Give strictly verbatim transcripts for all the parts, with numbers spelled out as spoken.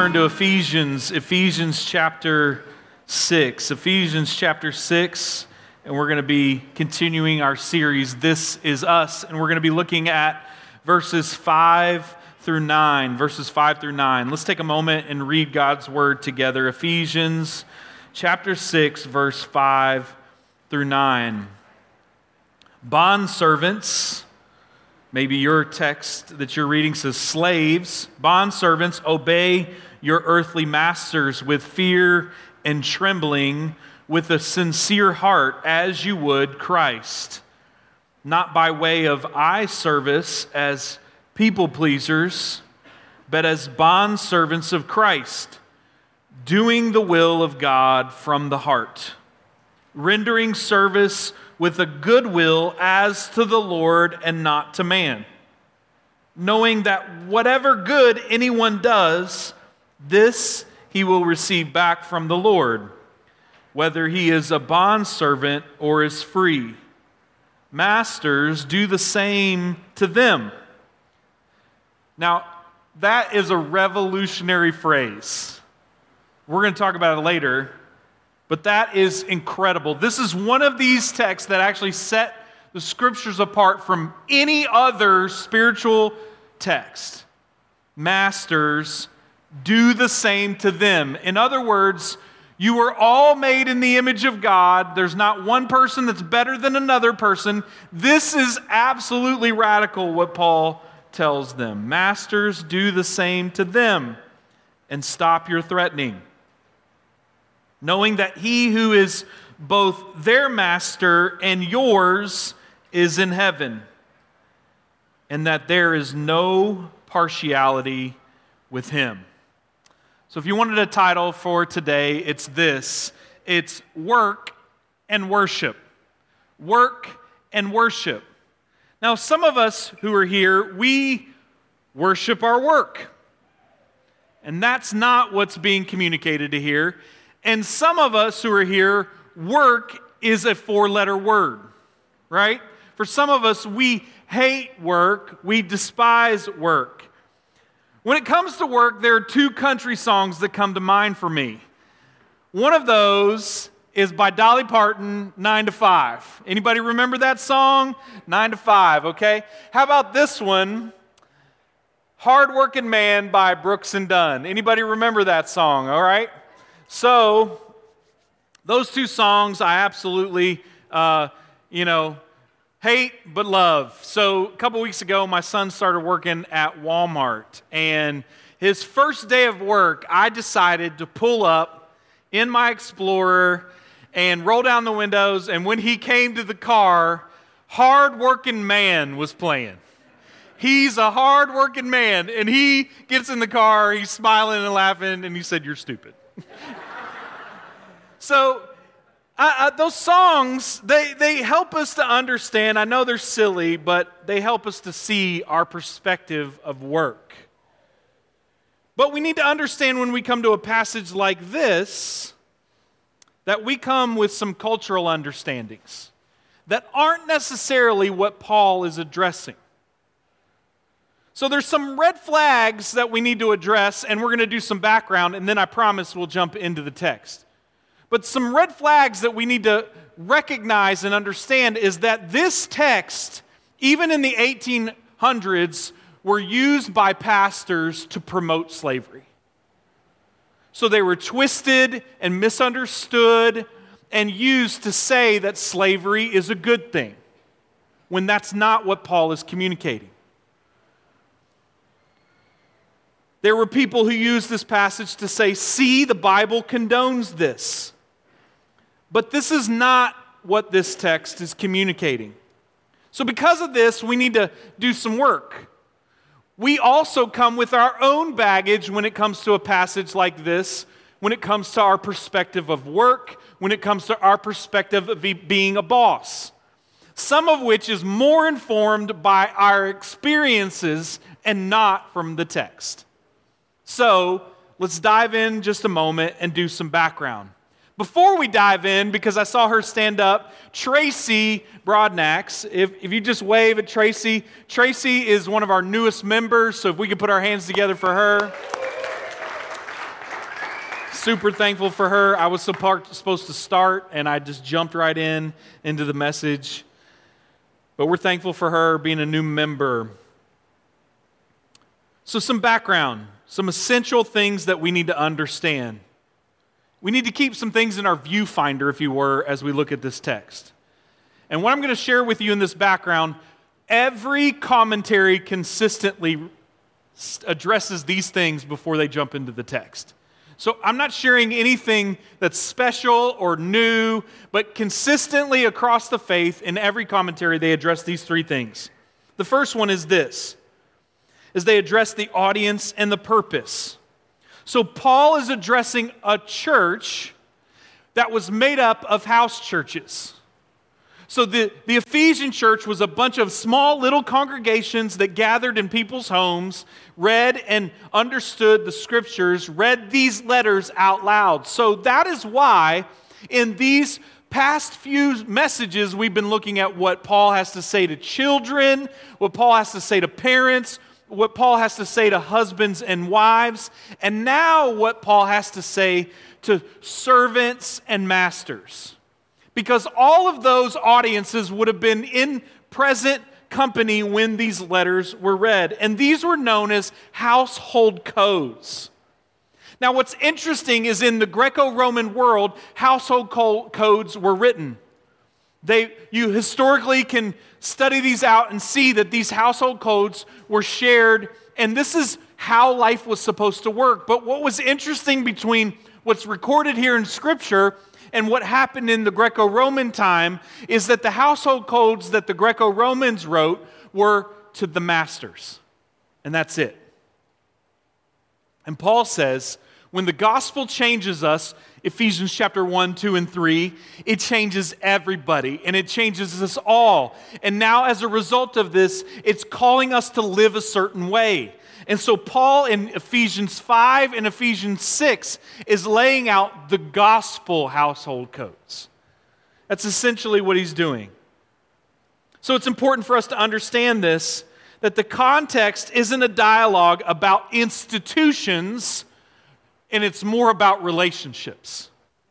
turn to Ephesians, Ephesians chapter six. Ephesians chapter six, and we're going to be continuing our series, This Is Us, and we're going to be looking at verses five through nine. Verses five through nine. Let's take a moment and read God's word together. Ephesians chapter six, verse five through nine. Bondservants, maybe your text that you're reading says slaves, bondservants, obey your earthly masters with fear and trembling, with a sincere heart, as you would Christ, not by way of eye service as people pleasers, but as bondservants of Christ, doing the will of God from the heart, rendering service with a good will as to the Lord and not to man, knowing that whatever good anyone does, this he will receive back from the Lord, whether he is a bondservant or is free. Masters, do the same to them. Now, that is a revolutionary phrase. We're going to talk about it later. But that is incredible. This is one of these texts that actually set the scriptures apart from any other spiritual text. Masters, do the same to them. In other words, you are all made in the image of God. There's not one person that's better than another person. This is absolutely radical what Paul tells them. Masters, do the same to them and stop your threatening, knowing that he who is both their master and yours is in heaven, and that there is no partiality with him. So if you wanted a title for today, it's this. It's Work and Worship. Work and worship. Now, some of us who are here, we worship our work. And that's not what's being communicated to here. And some of us who are here, work is a four-letter word, right? For some of us, we hate work, we despise work. When it comes to work, there are two country songs that come to mind for me. One of those is by Dolly Parton, Nine to Five. Anybody remember that song? Nine to Five, okay? How about this one? Hard Working Man by Brooks and Dunn. Anybody remember that song, all right? So, those two songs I absolutely, uh, you know, hate but love. So, a couple weeks ago, my son started working at Walmart. And his first day of work, I decided to pull up in my Explorer and roll down the windows. And when he came to the car, Hard Working Man was playing. He's a hard-working man. And he gets in the car, he's smiling and laughing, and he said, "You're stupid." So, uh, uh, those songs, they, they help us to understand. I know they're silly, but they help us to see our perspective of work. But we need to understand when we come to a passage like this, that we come with some cultural understandings that aren't necessarily what Paul is addressing. So there's some red flags that we need to address, and we're going to do some background, and then I promise we'll jump into the text. But some red flags that we need to recognize and understand is that this text, even in the eighteen hundreds, were used by pastors to promote slavery. So they were twisted and misunderstood and used to say that slavery is a good thing, when that's not what Paul is communicating. There were people who used this passage to say, see, the Bible condones this. But this is not what this text is communicating. So because of this, we need to do some work. We also come with our own baggage when it comes to a passage like this, when it comes to our perspective of work, when it comes to our perspective of being a boss. Some of which is more informed by our experiences and not from the text. So, let's dive in just a moment and do some background. Before we dive in, because I saw her stand up, Tracy Broadnax, if, if you just wave at Tracy, Tracy is one of our newest members, so if we could put our hands together for her. super thankful for her. I was supposed to start, and I just jumped right in into the message. But we're thankful for her being a new member. So some background, some essential things that we need to understand. We need to keep some things in our viewfinder, if you were, as we look at this text. And what I'm going to share with you in this background, every commentary consistently addresses these things before they jump into the text. So I'm not sharing anything that's special or new, but consistently across the faith, in every commentary, they address these three things. The first one is this, is they address the audience and the purpose. So Paul is addressing a church that was made up of house churches. So the, the Ephesian church was a bunch of small little congregations that gathered in people's homes, read and understood the scriptures, read these letters out loud. So that is why in these past few messages we've been looking at what Paul has to say to children, what Paul has to say to parents, what Paul has to say to husbands and wives, and now what Paul has to say to servants and masters. Because all of those audiences would have been in present company when these letters were read. And these were known as household codes. Now what's interesting is in the Greco-Roman world, household co- codes were written. They, you historically can study these out and see that these household codes were shared, and this is how life was supposed to work. But what was interesting between what's recorded here in Scripture and what happened in the Greco-Roman time is that the household codes that the Greco-Romans wrote were to the masters. And that's it. And Paul says, when the gospel changes us, Ephesians chapter one, two, and three, it changes everybody, and it changes us all. And now as a result of this, it's calling us to live a certain way. And so Paul in Ephesians five and Ephesians six is laying out the gospel household codes. That's essentially what he's doing. So it's important for us to understand this, that the context isn't a dialogue about institutions, and it's more about relationships.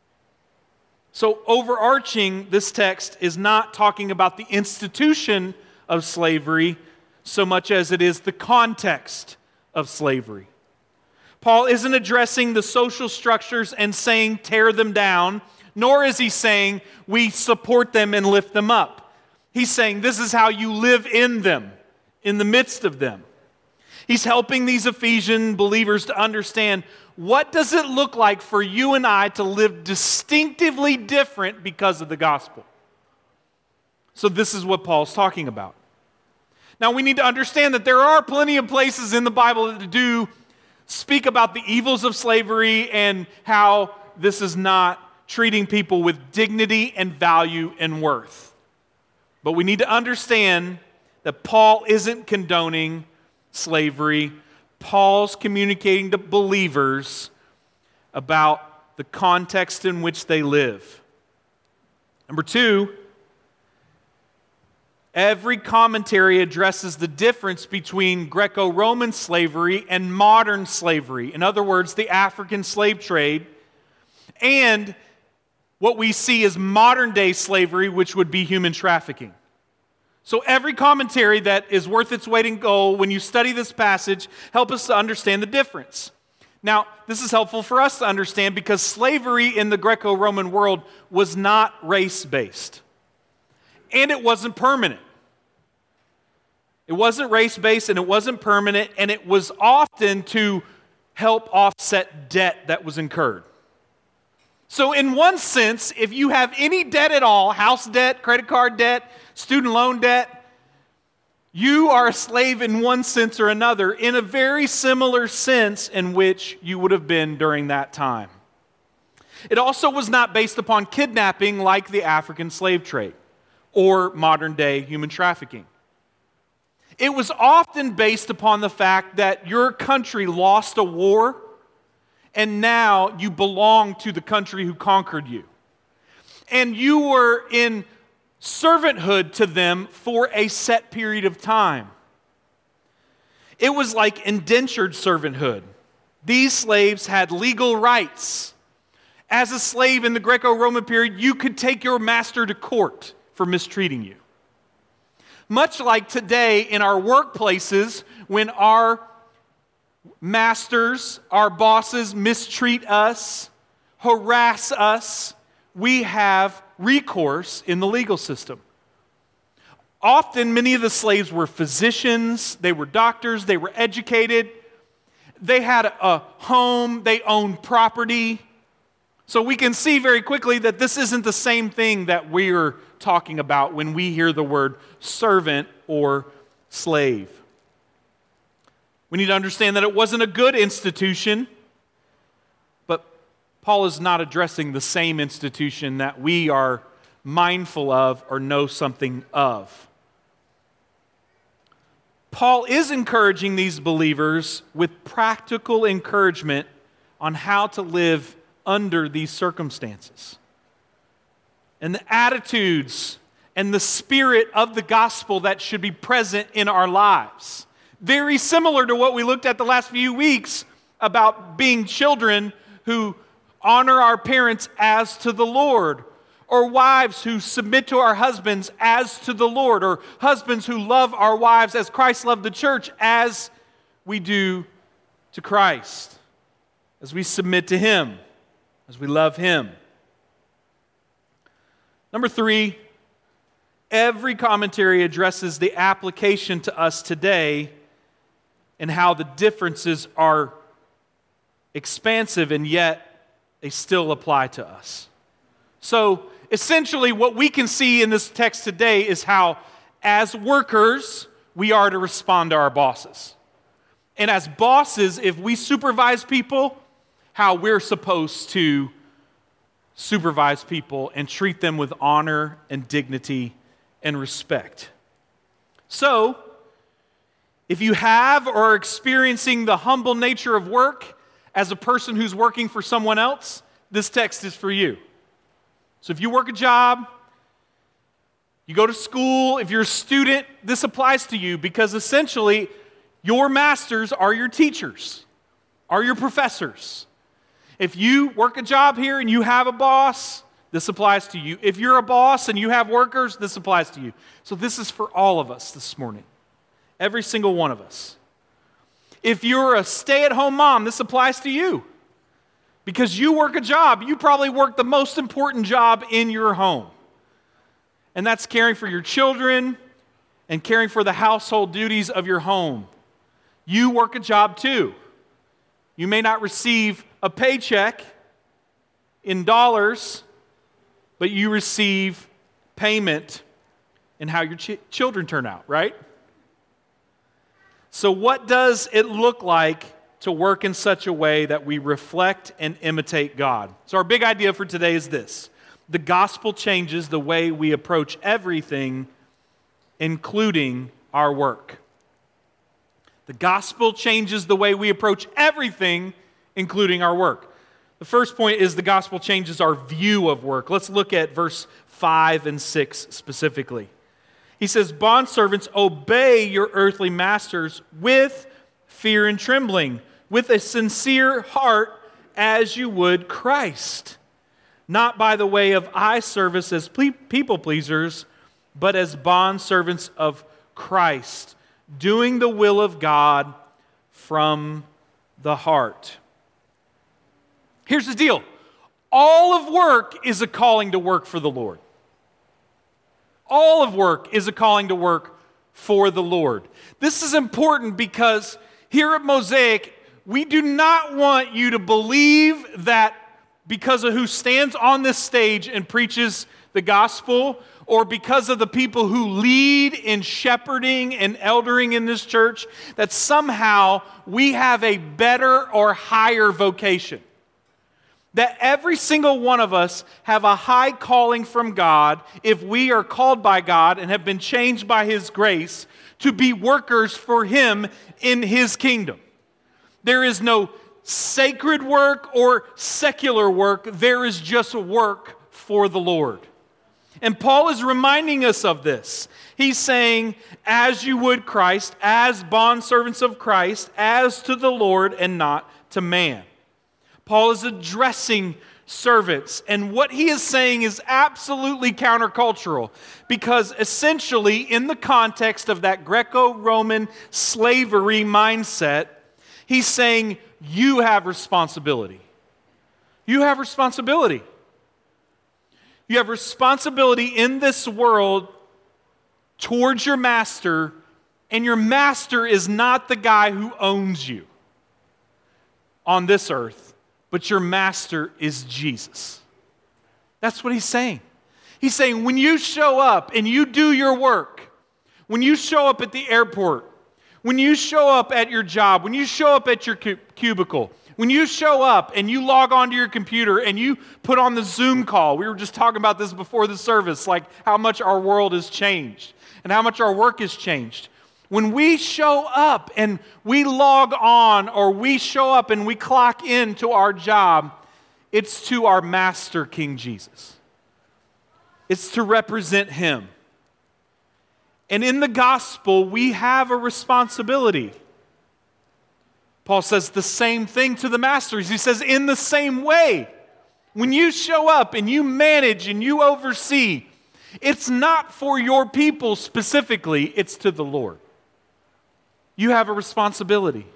So overarching, this text is not talking about the institution of slavery so much as it is the context of slavery. Paul isn't addressing the social structures and saying tear them down, nor is he saying we support them and lift them up. He's saying this is how you live in them, in the midst of them. He's helping these Ephesian believers to understand, what does it look like for you and I to live distinctively different because of the gospel? So this is what Paul's talking about. Now we need to understand that there are plenty of places in the Bible that do speak about the evils of slavery and how this is not treating people with dignity and value and worth. But we need to understand that Paul isn't condoning slavery. Paul's communicating to believers about the context in which they live. Number two, every commentary addresses the difference between Greco-Roman slavery and modern slavery. In other words, the African slave trade, and what we see as modern-day slavery, which would be human trafficking. So every commentary that is worth its weight in gold, when you study this passage, help us to understand the difference. Now, this is helpful for us to understand because slavery in the Greco-Roman world was not race-based. And it wasn't permanent. It wasn't race-based and it wasn't permanent, and it was often to help offset debt that was incurred. So in one sense, if you have any debt at all, house debt, credit card debt, student loan debt, you are a slave in one sense or another, in a very similar sense in which you would have been during that time. It also was not based upon kidnapping like the African slave trade or modern-day human trafficking. It was often based upon the fact that your country lost a war and now you belong to the country who conquered you. And you were in servanthood to them for a set period of time. It was like indentured servanthood. These slaves had legal rights As a slave in the Greco-Roman period, you could take your master to court for mistreating you. Much like today in our workplaces, when our masters, our bosses mistreat us, harass us, we have recourse in the legal system. Often, many of the slaves were physicians, they were doctors, they were educated, they had a home, they owned property. So we can see very quickly that this isn't the same thing that we're talking about when we hear the word servant or slave. We need to understand that it wasn't a good institution, but Paul is not addressing the same institution that we are mindful of or know something of. Paul is encouraging these believers with practical encouragement on how to live under these circumstances. And the attitudes and the spirit of the gospel that should be present in our lives. Very similar to what we looked at the last few weeks about being children who honor our parents as to the Lord, or wives who submit to our husbands as to the Lord, or husbands who love our wives as Christ loved the church as we do to Christ, as we submit to Him, as we love Him. Number three, every commentary addresses the application to us today and how the differences are expansive and yet they still apply to us. So essentially what we can see in this text today is how as workers we are to respond to our bosses. And as bosses, if we supervise people, how we're supposed to supervise people and treat them with honor and dignity and respect. So, if you have or are experiencing the humble nature of work as a person who's working for someone else, this text is for you. So if you work a job, you go to school, if you're a student, this applies to you because essentially your masters are your teachers, are your professors. If you work a job here and you have a boss, this applies to you. If you're a boss and you have workers, this applies to you. So this is for all of us this morning. Every single one of us. If you're a stay-at-home mom, this applies to you. Because you work a job, you probably work the most important job in your home. And that's caring for your children and caring for the household duties of your home. You work a job too. You may not receive a paycheck in dollars, but you receive payment in how your ch- children turn out, right? So what does it look like to work in such a way that we reflect and imitate God? So our big idea for today is this. The gospel changes the way we approach everything, including our work. The gospel changes the way we approach everything, including our work. The first point is the gospel changes our view of work. Let's look at verse five and six specifically. He says, "Bondservants, obey your earthly masters with fear and trembling, with a sincere heart as you would Christ, not by the way of eye service as people pleasers, but as bondservants of Christ, doing the will of God from the heart." Here's the deal. All of work is a calling to work for the Lord. All of work is a calling to work for the Lord. This is important because here at Mosaic, we do not want you to believe that because of who stands on this stage and preaches the gospel, or because of the people who lead in shepherding and eldering in this church, that somehow we have a better or higher vocation. That every single one of us have a high calling from God if we are called by God and have been changed by His grace to be workers for Him in His kingdom. There is no sacred work or secular work. There is just work for the Lord. And Paul is reminding us of this. He's saying, as you would Christ, as bondservants of Christ, as to the Lord and not to man. Paul is addressing servants. And what he is saying is absolutely countercultural, because essentially, in the context of that Greco-Roman slavery mindset, he's saying you have responsibility. You have responsibility. You have responsibility in this world towards your master, and your master is not the guy who owns you on this earth, but your master is Jesus. That's what he's saying. He's saying when you show up and you do your work, when you show up at the airport, when you show up at your job, when you show up at your cubicle, when you show up and you log onto your computer and you put on the Zoom call, we were just talking about this before the service, like how much our world has changed and how much our work has changed. When we show up and we log on, or we show up and we clock into our job, it's to our master, King Jesus. It's to represent him. And in the gospel, we have a responsibility. Paul says the same thing to the masters. He says, in the same way, when you show up and you manage and you oversee, it's not for your people specifically, it's to the Lord. You have a responsibility.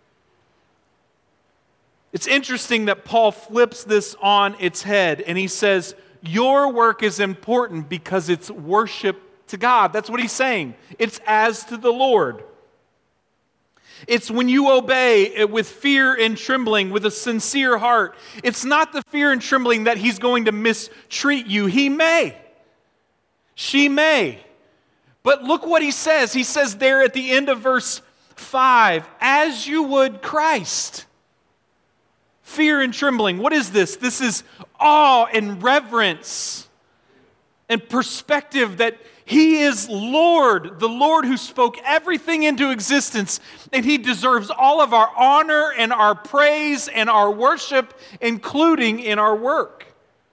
It's interesting that Paul flips this on its head and he says, your work is important because it's worship to God. That's what he's saying. It's as to the Lord. It's when you obey with fear and trembling, with a sincere heart. It's not the fear and trembling that he's going to mistreat you. He may. She may. But look what he says. He says there at the end of verse five, as you would Christ. Fear and trembling. What is this? This is awe and reverence and perspective that he is Lord, the Lord who spoke everything into existence, and he deserves all of our honor and our praise and our worship, including in our work.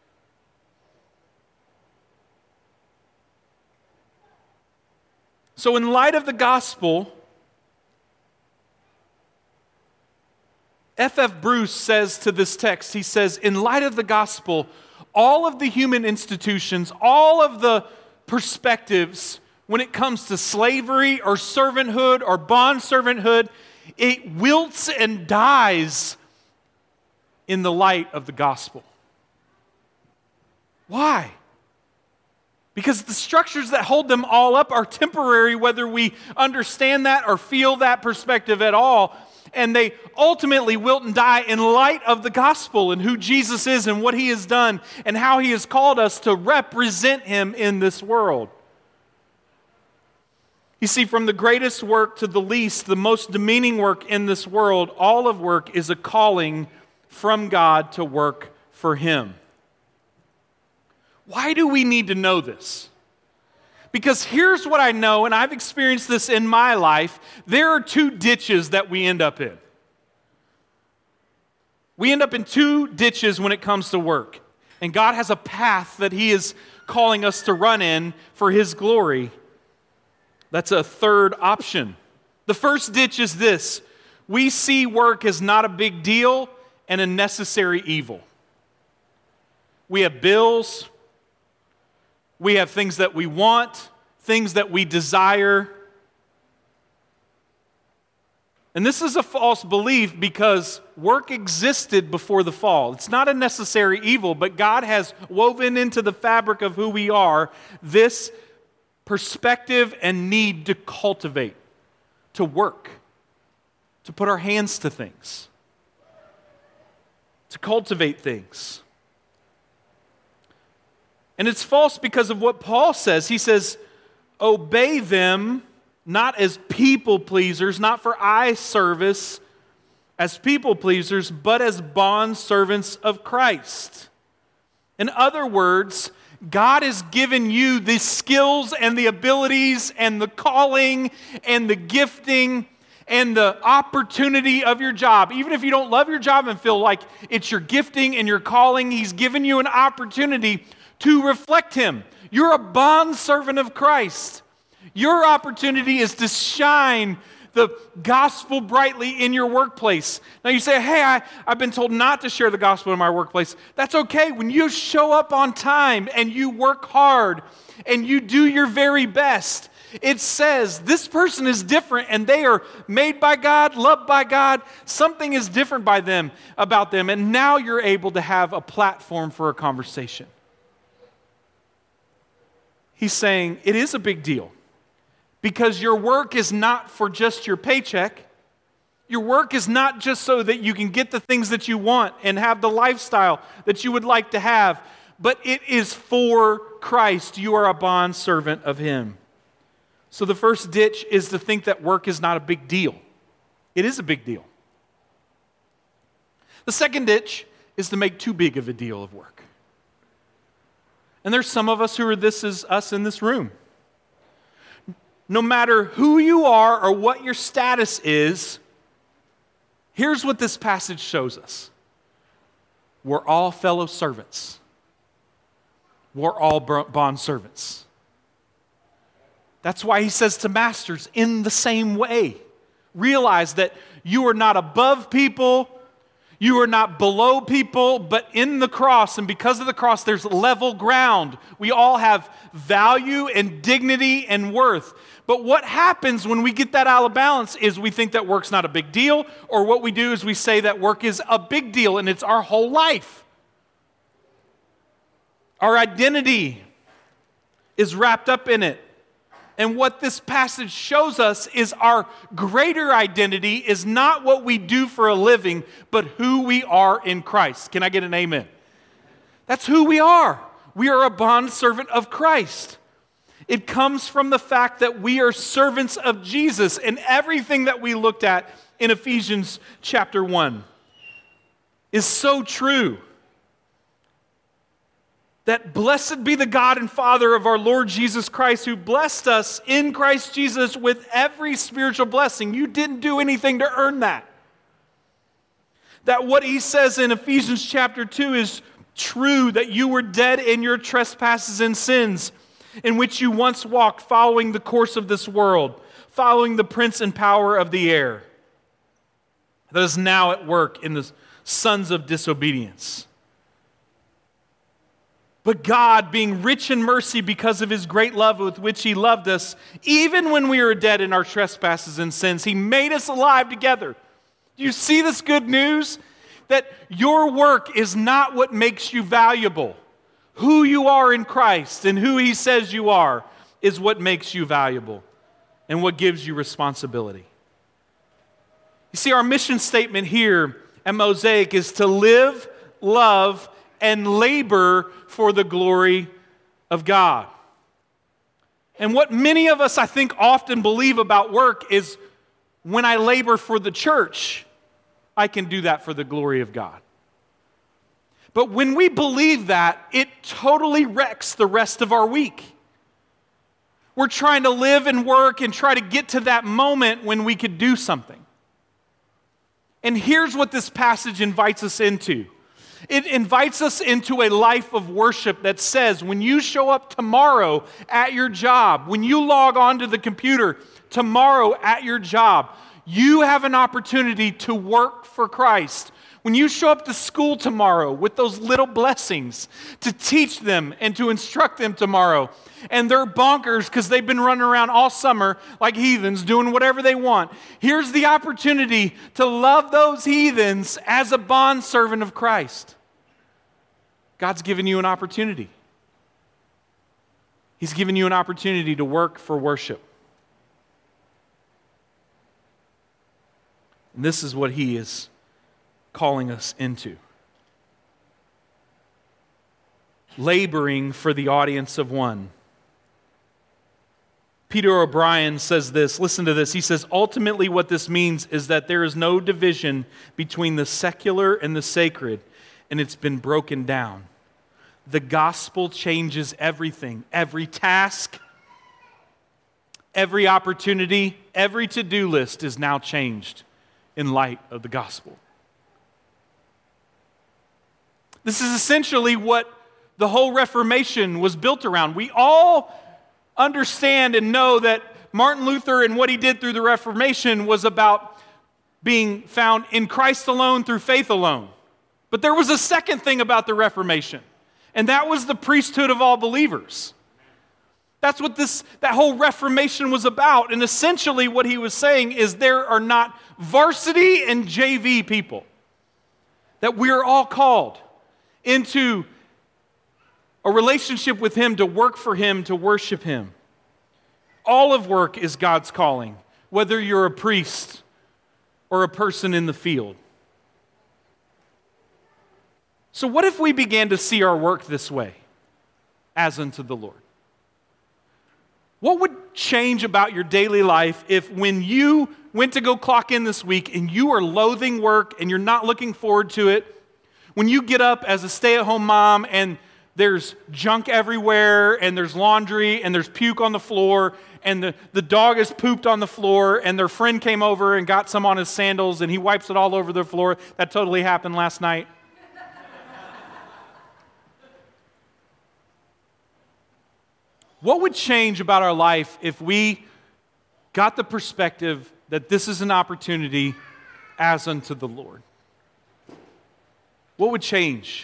So in light of the gospel, F F Bruce says to this text, he says, in light of the gospel, all of the human institutions, all of the perspectives when it comes to slavery or servanthood or bond servanthood, it wilts and dies in the light of the gospel. Why? Because the structures that hold them all up are temporary, whether we understand that or feel that perspective at all. And they ultimately wilt and die in light of the gospel and who Jesus is and what he has done and how he has called us to represent him in this world. You see, from the greatest work to the least, the most demeaning work in this world, all of work is a calling from God to work for him. Why do we need to know this? Because here's what I know, and I've experienced this in my life. There are two ditches that we end up in. We end up in two ditches when it comes to work. And God has a path that he is calling us to run in for his glory. That's a third option. The first ditch is this. We see work as not a big deal and a necessary evil. We have bills. We have things that we want, things that we desire. And this is a false belief because work existed before the fall. It's not a necessary evil, but God has woven into the fabric of who we are this perspective and need to cultivate, to work, to put our hands to things, to cultivate things. And it's false because of what Paul says. He says, obey them not as people pleasers, not for eye service as people pleasers, but as bond servants of Christ. In other words, God has given you the skills and the abilities and the calling and the gifting and the opportunity of your job. Even if you don't love your job and feel like it's your gifting and your calling, he's given you an opportunity to reflect him. You're a bond servant of Christ. Your opportunity is to shine the gospel brightly in your workplace. Now you say, hey, I, I've been told not to share the gospel in my workplace. That's okay. When you show up on time and you work hard and you do your very best, it says this person is different and they are made by God, loved by God. Something is different by them, about them. And now you're able to have a platform for a conversation. He's saying it is a big deal because your work is not for just your paycheck. Your work is not just so that you can get the things that you want and have the lifestyle that you would like to have, but it is for Christ. You are a bondservant of Him. So the first ditch is to think that work is not a big deal. It is a big deal. The second ditch is to make too big of a deal of work. And there's some of us who are this is us in this room. No matter who you are or what your status is, here's what this passage shows us. We're all fellow servants. We're all bond servants. That's why he says to masters, in the same way, realize that you are not above people, you are not below people, but in the cross, and because of the cross, there's level ground. We all have value and dignity and worth. But what happens when we get that out of balance is we think that work's not a big deal, or what we do is we say that work is a big deal, and it's our whole life. Our identity is wrapped up in it. And what this passage shows us is our greater identity is not what we do for a living, but who we are in Christ. Can I get an amen? That's who we are. We are a bondservant of Christ. It comes from the fact that we are servants of Jesus, and everything that we looked at in Ephesians chapter one is so true. That blessed be the God and Father of our Lord Jesus Christ, who blessed us in Christ Jesus with every spiritual blessing. You didn't do anything to earn that. That what he says in Ephesians chapter two is true, that you were dead in your trespasses and sins, in which you once walked, following the course of this world, following the prince and power of the air, that is now at work in the sons of disobedience. But God, being rich in mercy because of His great love with which He loved us, even when we were dead in our trespasses and sins, He made us alive together. Do you see this good news? That your work is not what makes you valuable. Who you are in Christ and who He says you are is what makes you valuable and what gives you responsibility. You see, our mission statement here at Mosaic is to live, love, and labor for the glory of God. And what many of us, I think, often believe about work is when I labor for the church, I can do that for the glory of God. But when we believe that, it totally wrecks the rest of our week. We're trying to live and work and try to get to that moment when we could do something. And here's what this passage invites us into. It invites us into a life of worship that says when you show up tomorrow at your job, when you log onto the computer tomorrow at your job, you have an opportunity to work for Christ. When you show up to school tomorrow with those little blessings to teach them and to instruct them tomorrow, and they're bonkers because they've been running around all summer like heathens doing whatever they want. Here's the opportunity to love those heathens as a bondservant of Christ. God's given you an opportunity. He's given you an opportunity to work for worship. And this is what He is calling us into. Laboring for the audience of one. Peter O'Brien says this, listen to this. He says, ultimately what this means is that there is no division between the secular and the sacred, and it's been broken down. The gospel changes everything. Every task, every opportunity, every to-do list is now changed in light of the gospel. This is essentially what the whole Reformation was built around. We all understand and know that Martin Luther and what he did through the Reformation was about being found in Christ alone through faith alone. But there was a second thing about the Reformation, and that was the priesthood of all believers. That's what this that whole Reformation was about. And essentially what he was saying is there are not varsity and J V people. That we are all called into a relationship with Him, to work for Him, to worship Him. All of work is God's calling, whether you're a priest or a person in the field. So what if we began to see our work this way, as unto the Lord? What would change about your daily life if when you went to go clock in this week and you are loathing work and you're not looking forward to it, when you get up as a stay-at-home mom and there's junk everywhere and there's laundry and there's puke on the floor and the, the dog has pooped on the floor and their friend came over and got some on his sandals and he wipes it all over the floor. That totally happened last night. What would change about our life if we got the perspective that this is an opportunity as unto the Lord? What would change?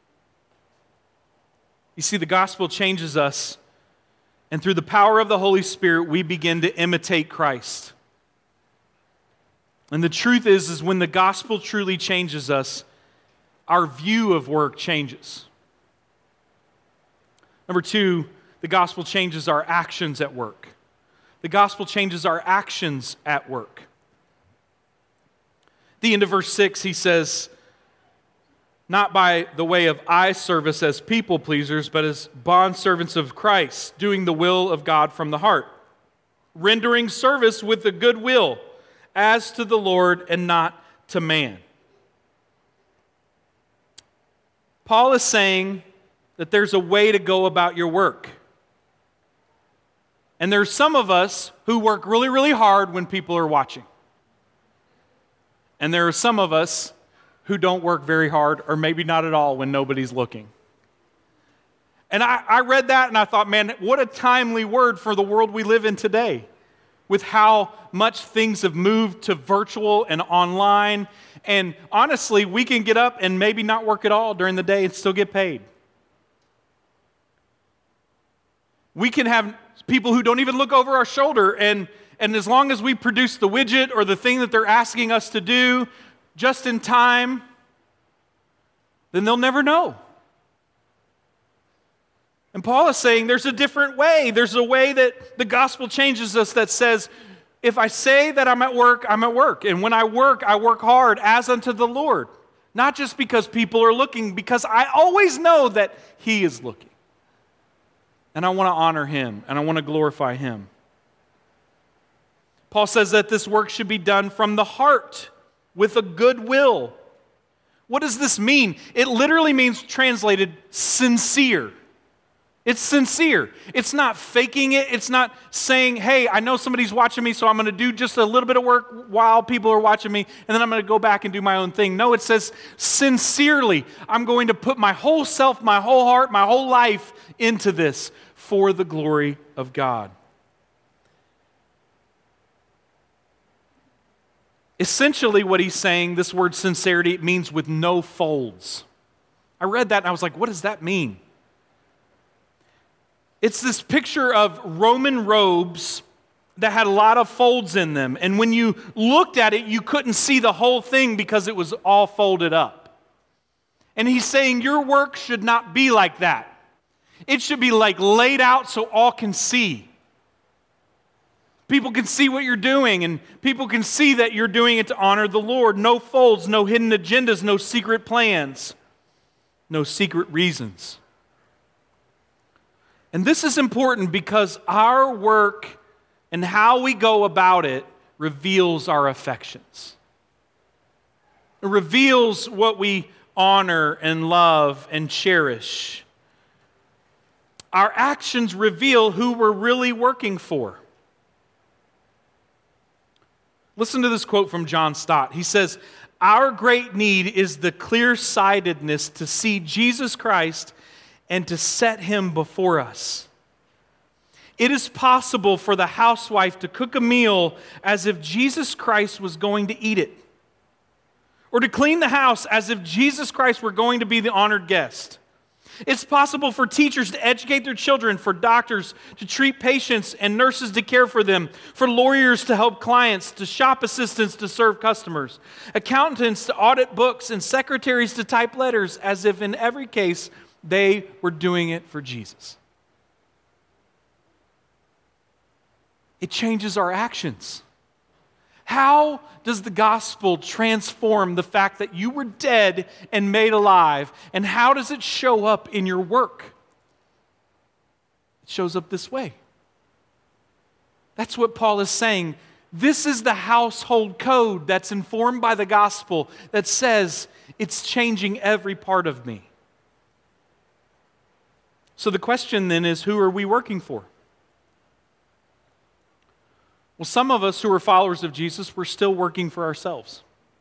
You see, the gospel changes us, and through the power of the Holy Spirit, we begin to imitate Christ. And the truth is, is when the gospel truly changes us, our view of work changes. Number two, the gospel changes our actions at work. The gospel changes our actions at work. At the end of verse six, he says, not by the way of eye service as people pleasers, but as bondservants of Christ, doing the will of God from the heart, rendering service with a good will, as to the Lord and not to man. Paul is saying that there's a way to go about your work. And there's some of us who work really, really hard when people are watching. And there are some of us who don't work very hard, or maybe not at all when nobody's looking. And I, I read that and I thought, man, what a timely word for the world we live in today, with how much things have moved to virtual and online. And honestly, we can get up and maybe not work at all during the day and still get paid. We can have people who don't even look over our shoulder, and, and as long as we produce the widget or the thing that they're asking us to do just in time, then they'll never know. And Paul is saying there's a different way. There's a way that the gospel changes us that says, if I say that I'm at work, I'm at work. And when I work, I work hard as unto the Lord. Not just because people are looking, because I always know that He is looking. And I want to honor Him, and I want to glorify Him. Paul says that this work should be done from the heart, with a good will. What does this mean? It literally means, translated, sincere. It's sincere. It's not faking it. It's not saying, hey, I know somebody's watching me, so I'm going to do just a little bit of work while people are watching me, and then I'm going to go back and do my own thing. No, it says, sincerely, I'm going to put my whole self, my whole heart, my whole life into this for the glory of God. Essentially what he's saying, this word sincerity, it means with no folds. I read that and I was like, what does that mean? It's this picture of Roman robes that had a lot of folds in them. And when you looked at it, you couldn't see the whole thing because it was all folded up. And he's saying your work should not be like that. It should be like laid out so all can see. People can see what you're doing, and people can see that you're doing it to honor the Lord. No folds, no hidden agendas, no secret plans, no secret reasons. And this is important because our work and how we go about it reveals our affections. It reveals what we honor and love and cherish. Our actions reveal who we're really working for. Listen to this quote from John Stott. He says, our great need is the clear-sightedness to see Jesus Christ and to set Him before us. It is possible for the housewife to cook a meal as if Jesus Christ was going to eat it, or to clean the house as if Jesus Christ were going to be the honored guest. It's possible for teachers to educate their children, for doctors to treat patients and nurses to care for them, for lawyers to help clients, to shop assistants to serve customers, accountants to audit books, and secretaries to type letters, as if in every case they were doing it for Jesus. It changes our actions. How does the gospel transform the fact that you were dead and made alive? And how does it show up in your work? It shows up this way. That's what Paul is saying. This is the household code that's informed by the gospel that says it's changing every part of me. So the question then is, who are we working for? Well, some of us who are followers of Jesus, we're still working for ourselves.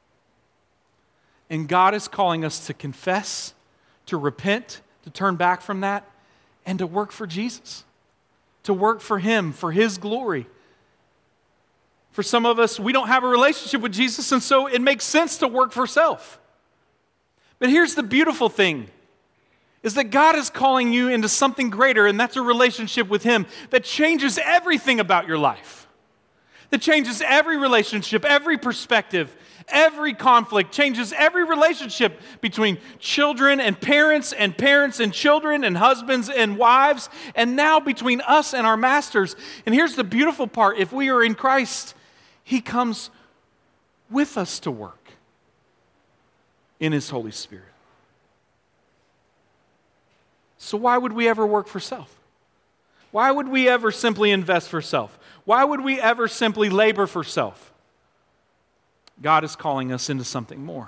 And God is calling us to confess, to repent, to turn back from that, and to work for Jesus. To work for Him, for His glory. For some of us, we don't have a relationship with Jesus, and so it makes sense to work for self. But here's the beautiful thing, is that God is calling you into something greater, and that's a relationship with Him that changes everything about your life. That changes every relationship, every perspective, every conflict, changes every relationship between children and parents and parents and children and husbands and wives, and now between us and our masters. And here's the beautiful part. If we are in Christ, He comes with us to work in His Holy Spirit. So why would we ever work for self? Why would we ever simply invest for self? Why would we ever simply labor for self? God is calling us into something more.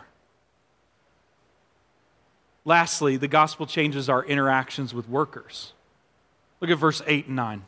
Lastly, the gospel changes our interactions with workers. Look at verse eight and nine.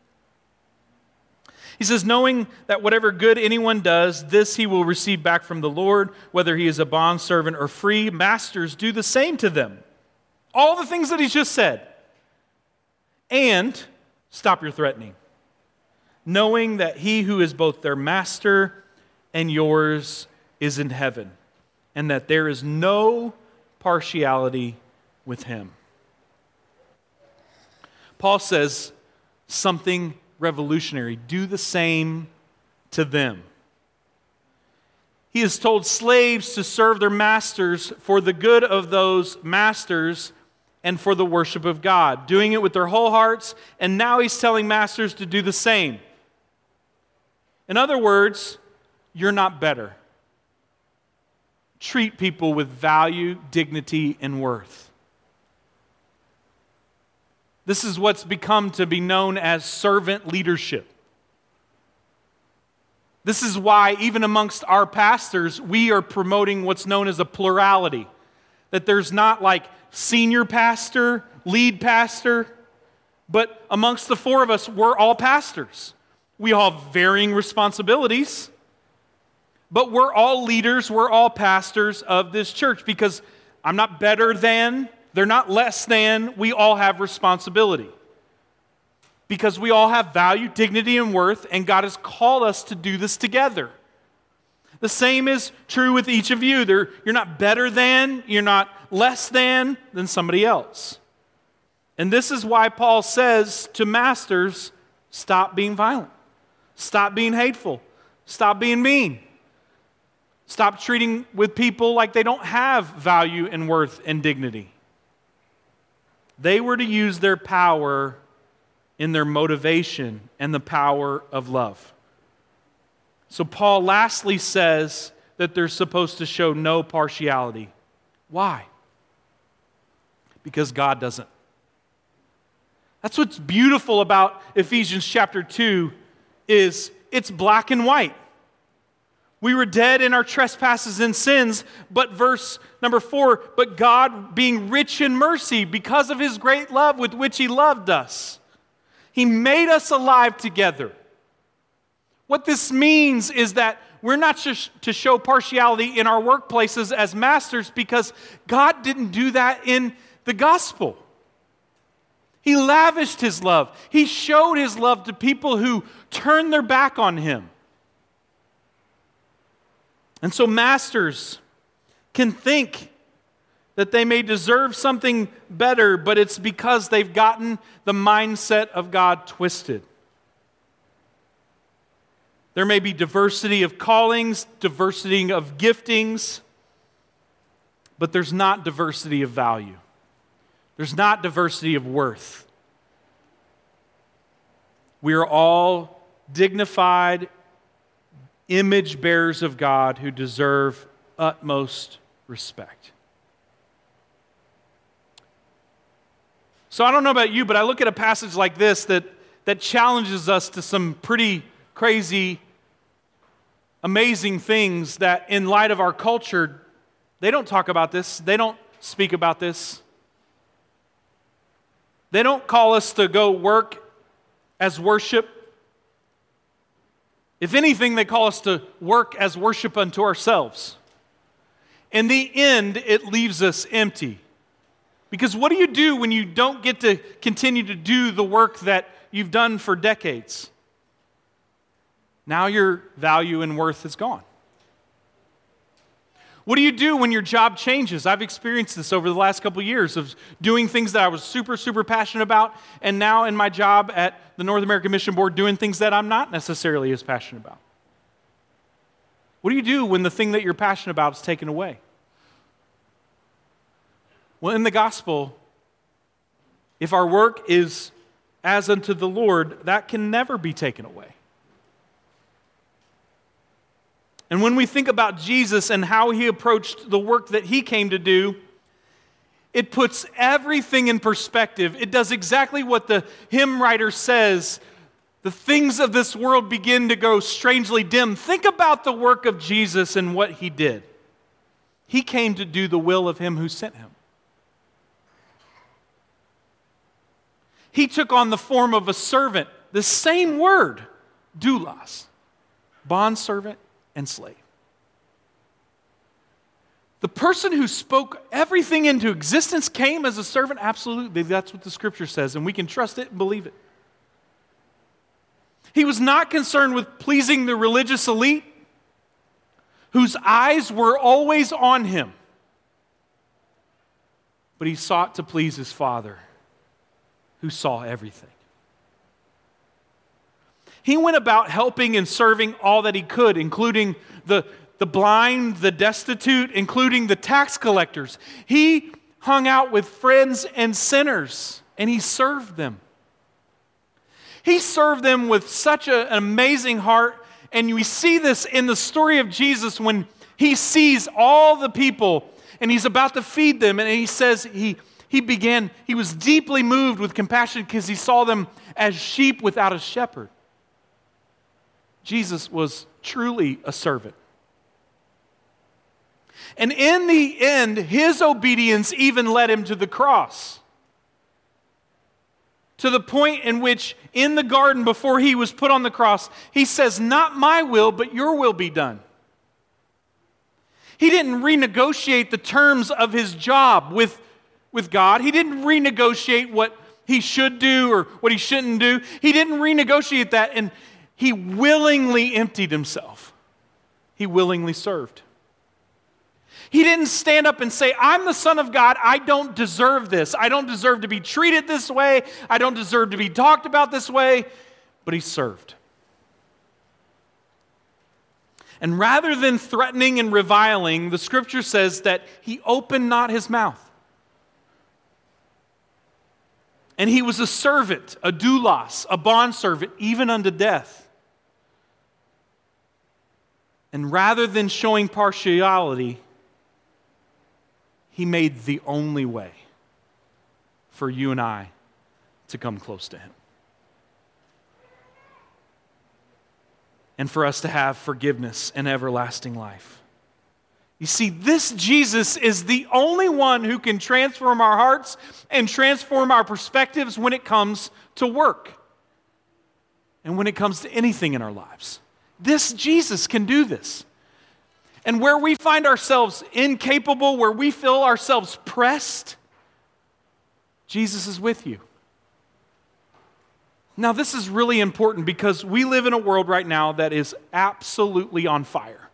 He says, knowing that whatever good anyone does, this he will receive back from the Lord, whether he is a bondservant or free. Masters, do the same to them. All the things that he's just said. And stop your threatening, knowing that He who is both their master and yours is in heaven, and that there is no partiality with Him. Paul says something revolutionary. Do the same to them. He has told slaves to serve their masters for the good of those masters and for the worship of God, doing it with their whole hearts, and now he's telling masters to do the same. In other words, you're not better. Treat people with value, dignity, and worth. This is what's become to be known as servant leadership. This is why, even amongst our pastors, we are promoting what's known as a plurality. That there's not like senior pastor, lead pastor, but amongst the four of us, we're all pastors. We all have varying responsibilities, but we're all leaders, we're all pastors of this church, because I'm not better than, they're not less than, we all have responsibility. Because we all have value, dignity, and worth, and God has called us to do this together. The same is true with each of you. They're, you're not better than, you're not less than than somebody else. And this is why Paul says to masters, stop being violent. Stop being hateful. Stop being mean. Stop treating with people like they don't have value and worth and dignity. They were to use their power in their motivation and the power of love. So Paul lastly says that they're supposed to show no partiality. Why? Because God doesn't. That's what's beautiful about Ephesians chapter two, is it's black and white. We were dead in our trespasses and sins, but verse number four, but God being rich in mercy because of His great love with which He loved us, He made us alive together. What this means is that we're not just to show partiality in our workplaces as masters, because God didn't do that in the gospel. He lavished his love. He showed his love to people who turned their back on him. And so masters can think that they may deserve something better, but it's because they've gotten the mindset of God twisted. There may be diversity of callings, diversity of giftings, but there's not diversity of value. There's not diversity of worth. We are all dignified image bearers of God who deserve utmost respect. So I don't know about you, but I look at a passage like this that, that challenges us to some pretty crazy, amazing things that in light of our culture, they don't talk about this. They don't speak about this. They don't call us to go work as worship. If anything, they call us to work as worship unto ourselves. In the end, it leaves us empty. Because what do you do when you don't get to continue to do the work that you've done for decades? Now your value and worth is gone. What do you do when your job changes? I've experienced this over the last couple of years of doing things that I was super, super passionate about, and now in my job at the North American Mission Board doing things that I'm not necessarily as passionate about. What do you do when the thing that you're passionate about is taken away? Well, in the gospel, if our work is as unto the Lord, that can never be taken away. And when we think about Jesus and how he approached the work that he came to do, it puts everything in perspective. It does exactly what the hymn writer says. The things of this world begin to go strangely dim. Think about the work of Jesus and what he did. He came to do the will of him who sent him. He took on the form of a servant, the same word, doulos, bondservant and slave. The person who spoke everything into existence came as a servant? Absolutely, that's what the scripture says, and we can trust it and believe it. He was not concerned with pleasing the religious elite whose eyes were always on him, but he sought to please his Father who saw everything. He went about helping and serving all that he could, including the, the blind, the destitute, including the tax collectors. He hung out with friends and sinners, and he served them. He served them with such a, an amazing heart, and we see this in the story of Jesus when he sees all the people, and he's about to feed them, and he says he He began, he was deeply moved with compassion because he saw them as sheep without a shepherd. Jesus was truly a servant. And in the end, his obedience even led him to the cross. To the point in which, in the garden before he was put on the cross, he says, "Not my will, but your will be done." He didn't renegotiate the terms of his job with with God. He didn't renegotiate what he should do or what he shouldn't do. He didn't renegotiate that, and he willingly emptied himself. He willingly served. He didn't stand up and say, "I'm the Son of God. I don't deserve this. I don't deserve to be treated this way. I don't deserve to be talked about this way." But he served. And rather than threatening and reviling, the scripture says that he opened not his mouth. And he was a servant, a doulos, a bondservant, even unto death. And rather than showing partiality, he made the only way for you and I to come close to him. And for us to have forgiveness and everlasting life. You see, this Jesus is the only one who can transform our hearts and transform our perspectives when it comes to work and when it comes to anything in our lives. This Jesus can do this. And where we find ourselves incapable, where we feel ourselves pressed, Jesus is with you. Now, this is really important because we live in a world right now that is absolutely on fire.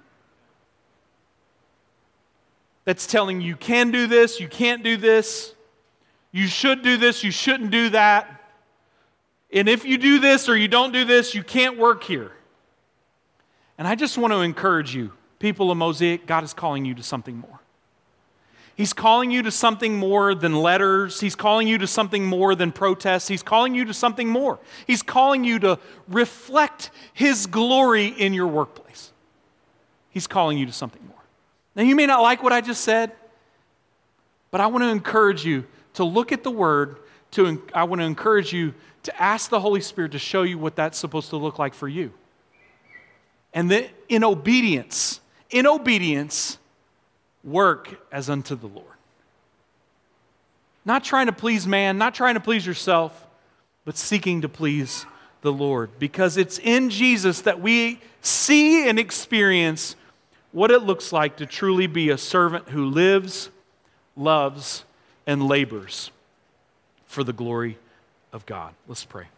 That's telling you, you can do this, you can't do this, you should do this, you shouldn't do that. And if you do this or you don't do this, you can't work here. And I just want to encourage you, people of Mosaic, God is calling you to something more. He's calling you to something more than letters. He's calling you to something more than protests. He's calling you to something more. He's calling you to reflect His glory in your workplace. He's calling you to something more. Now, you may not like what I just said, but I want to encourage you to look at the Word. To, I want to encourage you to ask the Holy Spirit to show you what that's supposed to look like for you. And then in obedience, in obedience, work as unto the Lord. Not trying to please man, not trying to please yourself, but seeking to please the Lord. Because it's in Jesus that we see and experience what it looks like to truly be a servant who lives, loves, and labors for the glory of God. Let's pray.